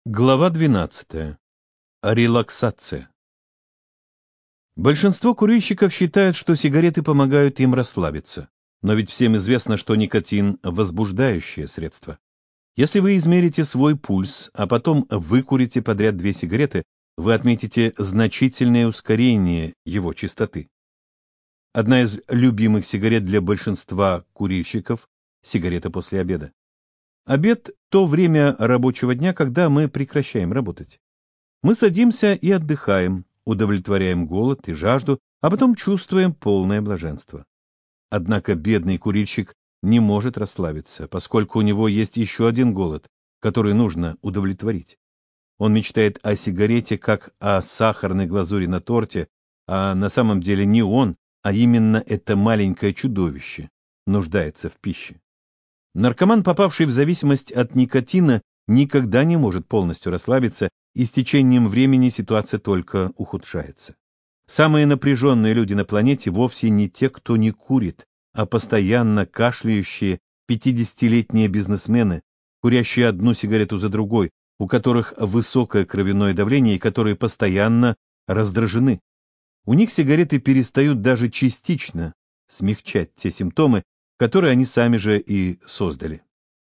Глава 12. Релаксация. Большинство курильщиков считают, что сигареты помогают им расслабиться. Но ведь всем известно, что никотин – возбуждающее средство. Если вы измерите свой пульс, а потом выкурите подряд 2 сигареты, вы отметите значительное ускорение его частоты. Одна из любимых сигарет для большинства курильщиков – сигарета после обеда. Обед – то время рабочего дня, когда мы прекращаем работать. Мы садимся и отдыхаем, удовлетворяем голод и жажду, а потом чувствуем полное блаженство. Однако бедный курильщик не может расслабиться, поскольку у него есть еще один голод, который нужно удовлетворить. Он мечтает о сигарете как о сахарной глазури на торте, а на самом деле не он, а именно это маленькое чудовище нуждается в пище. Наркоман, попавший в зависимость от никотина, никогда не может полностью расслабиться, и с течением времени ситуация только ухудшается. Самые напряженные люди на планете вовсе не те, кто не курит, а постоянно кашляющие 50-летние бизнесмены, курящие одну сигарету за другой, у которых высокое кровяное давление и которые постоянно раздражены. У них сигареты перестают даже частично смягчать те симптомы, которые они сами же и создали.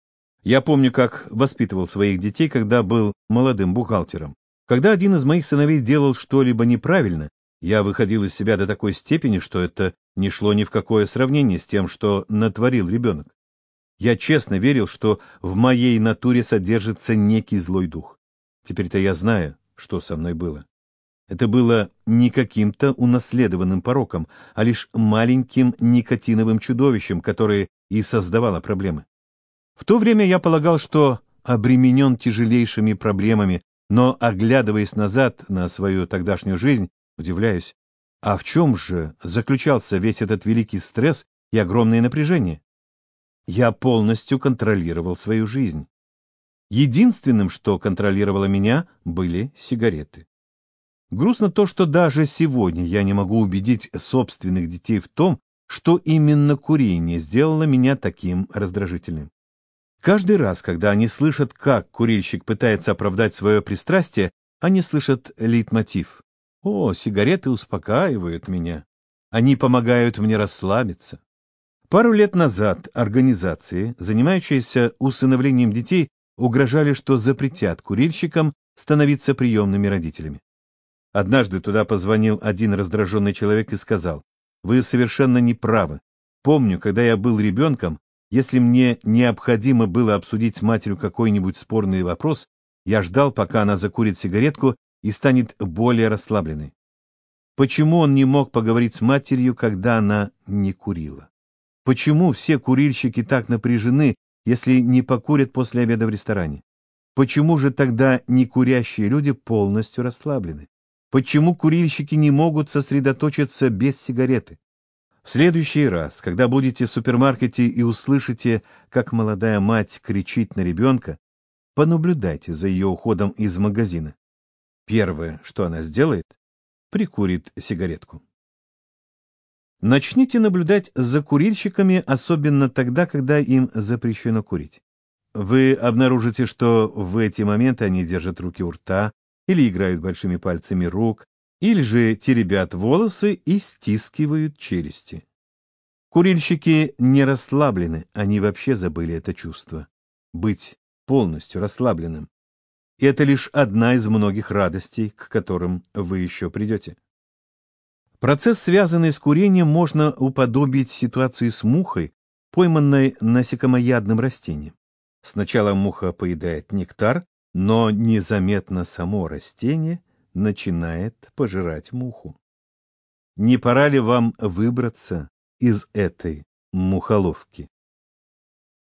Я помню, как воспитывал своих детей, когда был молодым бухгалтером. Когда один из моих сыновей делал что-либо неправильно, я выходил из себя до такой степени, что это не шло ни в какое сравнение с тем, что натворил ребенок. Я честно верил, что в моей натуре содержится некий злой дух. Теперь-то я знаю, что со мной было. Это было не каким-то унаследованным пороком, а лишь маленьким никотиновым чудовищем, которое и создавало проблемы. В то время я полагал, что обременен тяжелейшими проблемами, но, оглядываясь назад на свою тогдашнюю жизнь, удивляюсь, а в чем же заключался весь этот великий стресс и огромное напряжение? Я полностью контролировал свою жизнь. Единственным, что контролировало меня, были сигареты. Грустно то, что даже сегодня я не могу убедить собственных детей в том, что именно курение сделало меня таким раздражительным. Каждый раз, когда они слышат, как курильщик пытается оправдать свое пристрастие, они слышат лейтмотив. «О, сигареты успокаивают меня. Они помогают мне расслабиться». Пару лет назад организации, занимающиеся усыновлением детей, угрожали, что запретят курильщикам становиться приемными родителями. Однажды туда позвонил один раздраженный человек и сказал: «Вы совершенно не правы. Помню, когда я был ребенком, если мне необходимо было обсудить с матерью какой-нибудь спорный вопрос, я ждал, пока она закурит сигаретку и станет более расслабленной. Почему он не мог поговорить с матерью, когда она не курила? Почему все курильщики так напряжены, если не покурят после обеда в ресторане? Почему же тогда некурящие люди полностью расслаблены? Почему курильщики не могут сосредоточиться без сигареты? В следующий раз, когда будете в супермаркете и услышите, как молодая мать кричит на ребенка, понаблюдайте за ее уходом из магазина. Первое, что она сделает, прикурит сигаретку. Начните наблюдать за курильщиками, особенно тогда, когда им запрещено курить. Вы обнаружите, что в эти моменты они держат руки у рта, или играют большими пальцами рук, или же теребят волосы и стискивают челюсти. Курильщики не расслаблены, они вообще забыли это чувство. Быть полностью расслабленным. И это лишь одна из многих радостей, к которым вы еще придете. Процесс, связанный с курением, можно уподобить ситуации с мухой, пойманной насекомоядным растением. Сначала муха поедает нектар, но незаметно само растение начинает пожирать муху. Не пора ли вам выбраться из этой мухоловки?